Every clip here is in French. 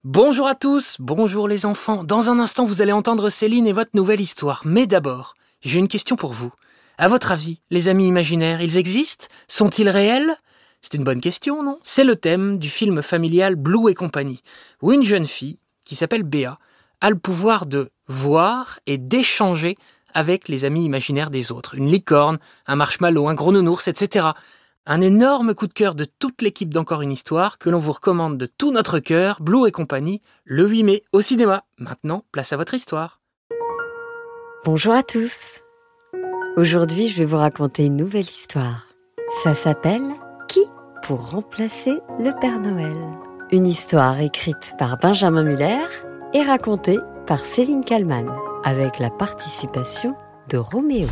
Bonjour à tous, bonjour les enfants. Dans un instant, vous allez entendre Céline et votre nouvelle histoire. Mais d'abord, j'ai une question pour vous. À votre avis, les amis imaginaires, ils existent ? Sont-ils réels ? C'est une bonne question, non ? C'est le thème du film familial Blue et compagnie, où une jeune fille, qui s'appelle Béa, a le pouvoir de voir et d'échanger avec les amis imaginaires des autres. Une licorne, un marshmallow, un gros nounours, etc. Un énorme coup de cœur de toute l'équipe d'Encore une histoire que l'on vous recommande de tout notre cœur, Blue et compagnie, le 8 mai au cinéma. Maintenant, place à votre histoire. Bonjour à tous. Aujourd'hui, je vais vous raconter une nouvelle histoire. Ça s'appelle « Qui pour remplacer le Père Noël ?» Une histoire écrite par Benjamin Muller et racontée par Céline Kallmann, avec la participation de Roméo.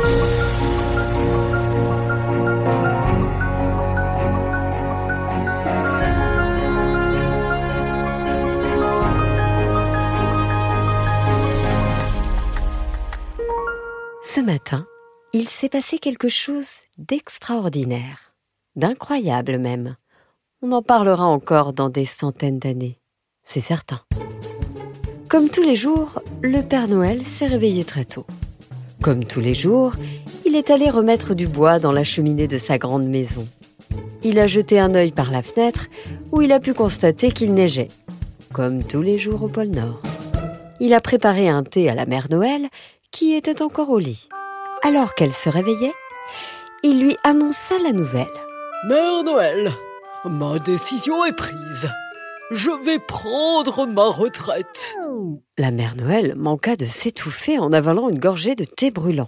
Ce matin, il s'est passé quelque chose d'extraordinaire, d'incroyable même. On en parlera encore dans des centaines d'années, c'est certain. Comme tous les jours, le Père Noël s'est réveillé très tôt. Comme tous les jours, il est allé remettre du bois dans la cheminée de sa grande maison. Il a jeté un œil par la fenêtre où il a pu constater qu'il neigeait, comme tous les jours au pôle Nord. Il a préparé un thé à la Mère Noël qui était encore au lit. Alors qu'elle se réveillait, il lui annonça la nouvelle. « Mère Noël, ma décision est prise. Je vais prendre ma retraite. » La Mère Noël manqua de s'étouffer en avalant une gorgée de thé brûlant.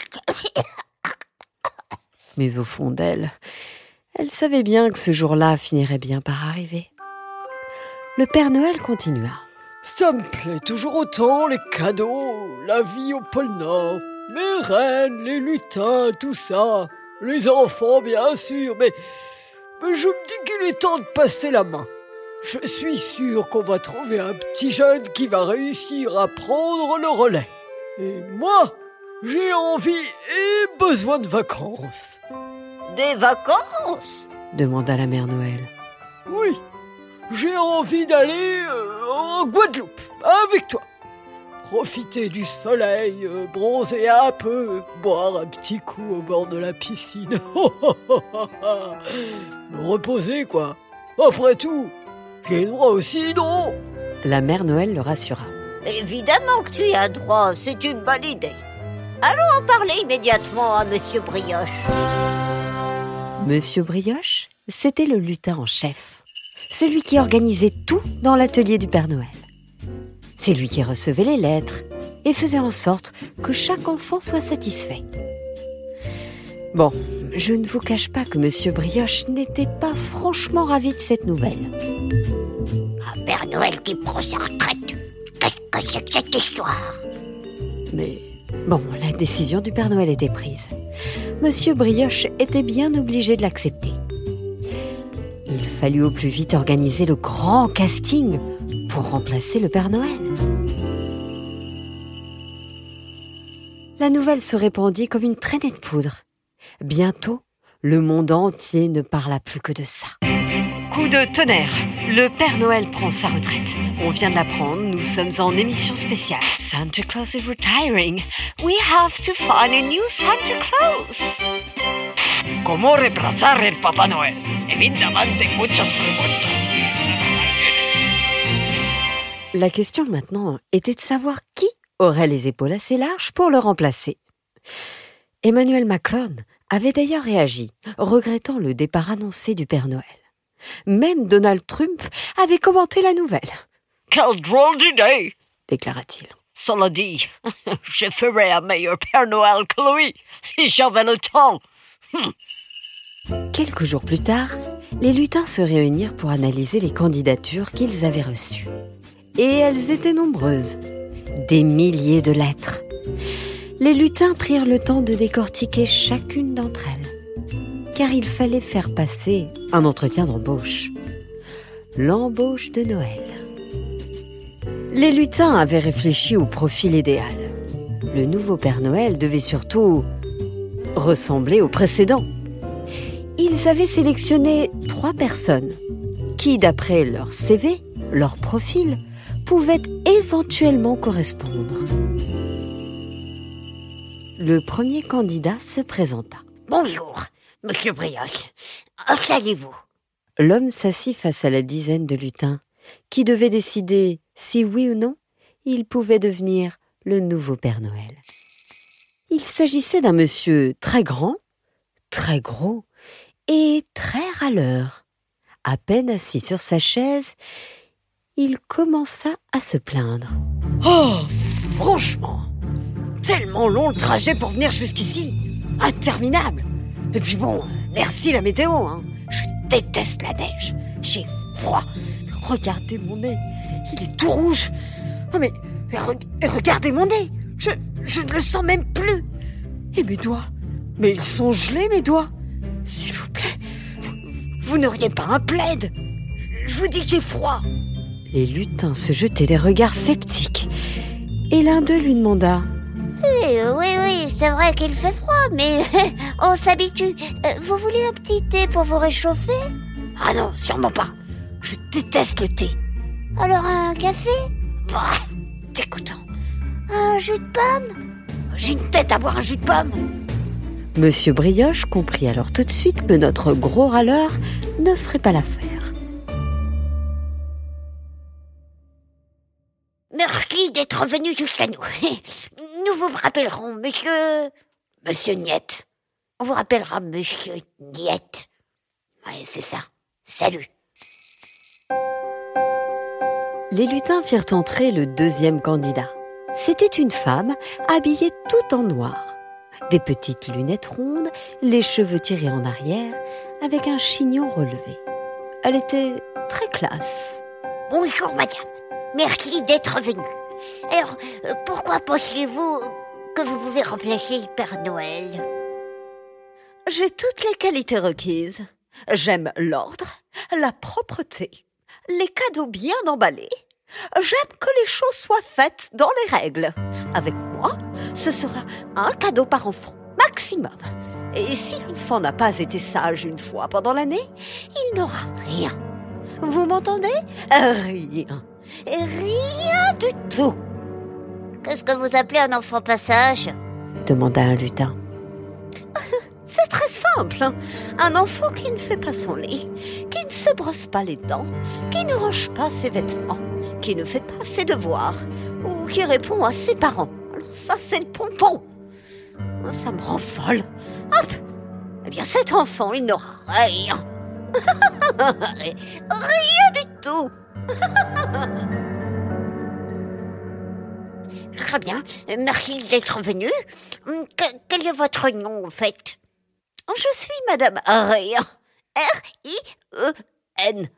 Mais au fond d'elle, elle savait bien que ce jour-là finirait bien par arriver. Le Père Noël continua. Ça me plaît toujours autant, les cadeaux, la vie au pôle Nord, mes reines, les lutins, tout ça, les enfants bien sûr, mais je me dis qu'il est temps de passer la main. Je suis sûr qu'on va trouver un petit jeune qui va réussir à prendre le relais. Et moi, j'ai envie et besoin de vacances. Des vacances ? Demanda la Mère Noël. Oui. J'ai envie d'aller en Guadeloupe, avec toi. Profiter du soleil, bronzer un peu, boire un petit coup au bord de la piscine. Me reposer, quoi. Après tout, j'ai le droit aussi, non ? La Mère Noël le rassura. Évidemment que tu y as droit, c'est une bonne idée. Allons en parler immédiatement à Monsieur Brioche. Monsieur Brioche, c'était le lutin en chef. Celui qui organisait tout dans l'atelier du Père Noël. C'est lui qui recevait les lettres et faisait en sorte que chaque enfant soit satisfait. Bon, je ne vous cache pas que Monsieur Brioche n'était pas franchement ravi de cette nouvelle. Un Père Noël qui prend sa retraite. Qu'est-ce que c'est que cette histoire ? Mais bon, la décision du Père Noël était prise. Monsieur Brioche était bien obligé de l'accepter. Il fallut au plus vite organiser le grand casting pour remplacer le Père Noël. La nouvelle se répandit comme une traînée de poudre. Bientôt, le monde entier ne parla plus que de ça. Coup de tonnerre, le Père Noël prend sa retraite. On vient de l'apprendre, nous sommes en émission spéciale. Santa Claus is retiring. We have to find a new Santa Claus. ¿Cómo reemplazar el Papá Noel? Evidentemente muchas preguntas. La question maintenant était de savoir qui aurait les épaules assez larges pour le remplacer. Emmanuel Macron avait d'ailleurs réagi, regrettant le départ annoncé du Père Noël. Même Donald Trump avait commenté la nouvelle. « Quelle drôle d'idée !» déclara-t-il. « Cela dit, je ferais un meilleur Père Noël que lui, si j'avais le temps. » Quelques jours plus tard, les lutins se réunirent pour analyser les candidatures qu'ils avaient reçues. Et elles étaient nombreuses. Des milliers de lettres. Les lutins prirent le temps de décortiquer chacune d'entre elles. Car il fallait faire passer un entretien d'embauche. L'embauche de Noël. Les lutins avaient réfléchi au profil idéal. Le nouveau Père Noël devait surtout ressembler au précédent. Ils avaient sélectionné 3 personnes qui, d'après leur CV, Leur profil pouvait éventuellement correspondre. Le premier candidat se présenta. Bonjour, monsieur Brioche. Installez-vous. L'homme s'assit face à la dizaine de lutins qui devaient décider si oui ou non il pouvait devenir le nouveau Père Noël. Il s'agissait d'un monsieur très grand, très gros et très râleur. À peine assis sur sa chaise, il commença à se plaindre. Oh, franchement, tellement long le trajet pour venir jusqu'ici. Interminable. Et puis bon, merci la météo, hein. Je déteste la neige. J'ai froid. Regardez mon nez. Il est tout rouge. Oh mais regardez mon nez. Je ne le sens même plus. Et mes doigts. Mais ils sont gelés, mes doigts. S'il vous plaît, vous n'auriez pas un plaid? Je vous dis que j'ai froid. Les lutins se jetaient des regards sceptiques. Et l'un d'eux lui demanda: Oui, c'est vrai qu'il fait froid, mais on s'habitue. Vous voulez un petit thé pour vous réchauffer? Ah non, sûrement pas. Je déteste le thé. Alors un café? Bah, dégoûtant. Un jus de pomme? J'ai une tête à boire un jus de pomme. Monsieur Brioche comprit alors tout de suite que notre gros râleur ne ferait pas l'affaire. Merci d'être venu jusqu'à nous. Nous vous rappellerons, Monsieur Niette. On vous rappellera Monsieur Niette. Ouais, c'est ça. Salut. Les lutins firent entrer le deuxième candidat. C'était une femme habillée tout en noir. Des petites lunettes rondes, les cheveux tirés en arrière, avec un chignon relevé. Elle était très classe. Bonjour madame. Merci d'être venue. Alors, pourquoi pensiez-vous que vous pouvez remplacer Père Noël? J'ai toutes les qualités requises. J'aime l'ordre, la propreté, les cadeaux bien emballés. J'aime que les choses soient faites dans les règles. Avec moi, ce sera un cadeau par enfant, maximum. Et si l'enfant n'a pas été sage une fois pendant l'année, il n'aura rien. Vous m'entendez? Rien. Et rien du tout. Qu'est-ce que vous appelez un enfant pas sage? Demanda un lutin. C'est très simple. Un enfant qui ne fait pas son lit, qui ne se brosse pas les dents, qui ne range pas ses vêtements, qui ne fait pas ses devoirs, ou qui répond à ses parents. Alors ça, c'est le pompon. Ça me rend folle. Hop. Eh bien, cet enfant, il n'aura rien. Rien du tout. Très bien, merci d'être venu. Quel est votre nom, en fait? Je suis Madame Rien. R-I-E-N.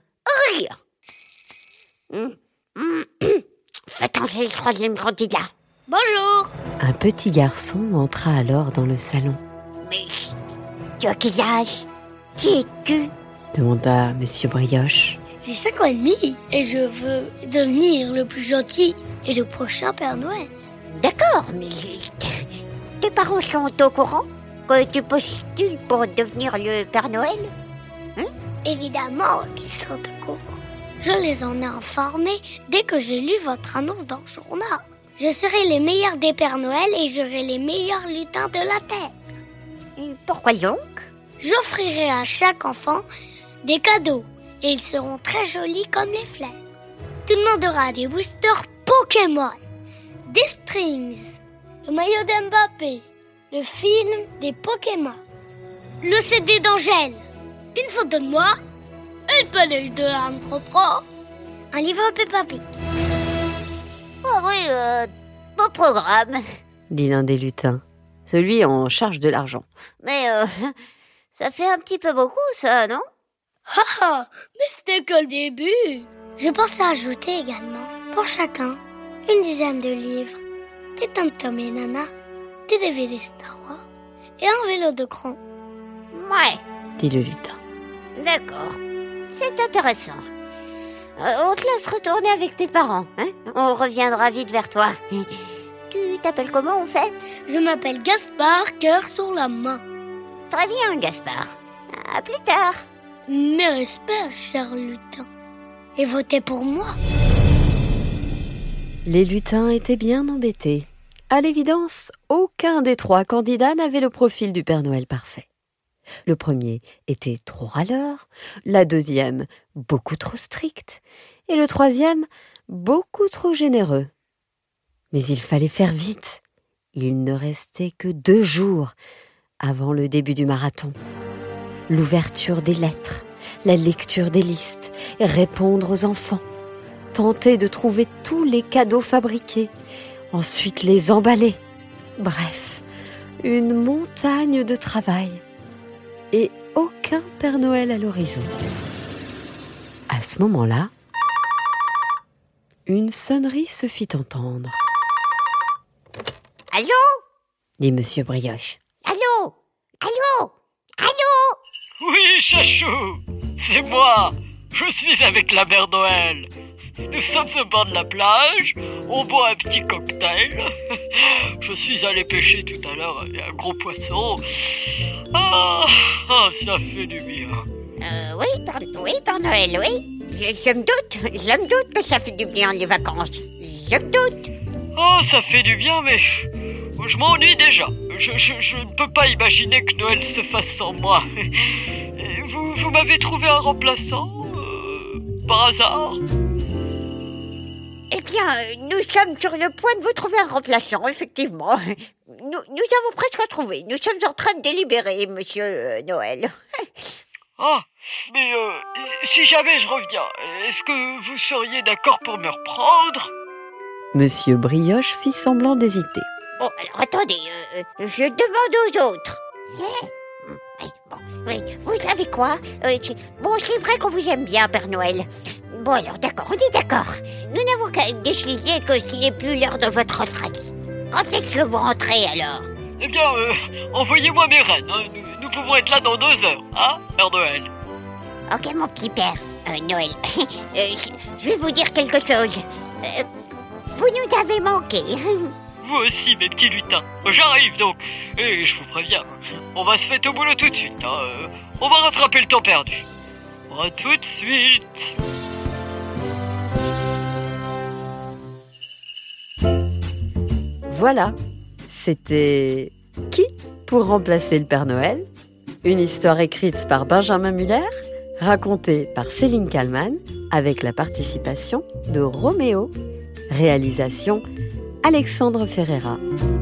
Rien. Faites entrer le troisième candidat. Bonjour. Un petit garçon entra alors dans le salon. Mais tu as quel âge? Qui es-tu? Demanda Monsieur Brioche. J'ai 5 ans et demi et je veux devenir le plus gentil et le prochain Père Noël. D'accord, mais tes parents sont au courant que tu postules pour devenir le Père Noël? Évidemment qu'ils sont au courant. Je les en ai informés dès que j'ai lu votre annonce dans le journal. Je serai les meilleurs des Pères Noël et j'aurai les meilleurs lutins de la Terre. Et pourquoi donc? J'offrirai à chaque enfant des cadeaux et ils seront très jolis comme les fleurs. Tout le monde aura des boosters Pokémon, des strings, le maillot d'Mbappé, le film des Pokémon, le CD d'Angèle, une photo de moi, une peluche de Anne Trotro, un livre Peppa Pig. Ah oui, beau programme. Dit l'un des lutins, celui en charge de l'argent. Mais ça fait un petit peu beaucoup, ça, non? Mais c'était que le début. Je pense à ajouter également, pour chacun, une dizaine de livres, des Tom et Nana, des DVD Star Wars et un vélo de cran. Ouais, Dit le lutin. d'accord. C'est intéressant. On te laisse retourner avec tes parents, hein? On reviendra vite vers toi. Tu t'appelles comment, en fait? Je m'appelle Gaspard, cœur sur la main. Très bien, Gaspard. À plus tard. Mes respects, cher lutin. et votez pour moi. Les lutins étaient bien embêtés. À l'évidence, aucun des 3 candidats n'avait le profil du Père Noël parfait. Le premier était trop râleur, la deuxième beaucoup trop stricte, et le troisième beaucoup trop généreux. Mais il fallait faire vite. Il ne restait que 2 jours avant le début du marathon. L'ouverture des lettres, la lecture des listes, répondre aux enfants, tenter de trouver tous les cadeaux fabriqués, ensuite les emballer. Bref, une montagne de travail. Et aucun Père Noël à l'horizon. À ce moment-là, une sonnerie se fit entendre. Allô? Dit Monsieur Brioche. Allô? Allô? Allô? Oui, Chachou, c'est moi. Je suis avec la Mère Noël. Nous sommes au bord de la plage, on boit un petit cocktail. Je suis allé pêcher tout à l'heure un gros poisson. Ah, ça fait du bien. Oui, Père Noël, oui. Je me doute que ça fait du bien les vacances. Je me doute. Oh, ça fait du bien, mais je m'ennuie déjà. Je ne peux pas imaginer que Noël se fasse sans moi. Vous m'avez trouvé un remplaçant par hasard? Eh bien, nous sommes sur le point de vous trouver un remplaçant, effectivement. Nous avons presque trouvé. Nous sommes en train de délibérer, Monsieur Noël. Ah, mais si jamais je reviens, est-ce que vous seriez d'accord pour me reprendre? Monsieur Brioche fit semblant d'hésiter. Bon, alors attendez, je demande aux autres. Oui, vous savez quoi? C'est vrai qu'on vous aime bien, Père Noël. Bon, alors d'accord, on est d'accord. Nous n'avons qu'à décider que ce n'est plus l'heure de votre retraite. Quand est-ce que vous rentrez, alors? Eh bien, envoyez-moi mes rennes. Hein. Nous pouvons être là dans 2 heures, hein, Père Noël? Ok, mon petit père, Noël. Je vais vous dire quelque chose. Vous nous avez manqué. Vous aussi, mes petits lutins. J'arrive donc. Et je vous préviens, on va se mettre au boulot tout de suite. Hein. On va rattraper le temps perdu. À tout de suite. Voilà, c'était Qui pour remplacer le Père Noël? Une histoire écrite par Benjamin Muller, racontée par Céline Kallmann, avec la participation de Roméo. Réalisation Alexandre Ferreira.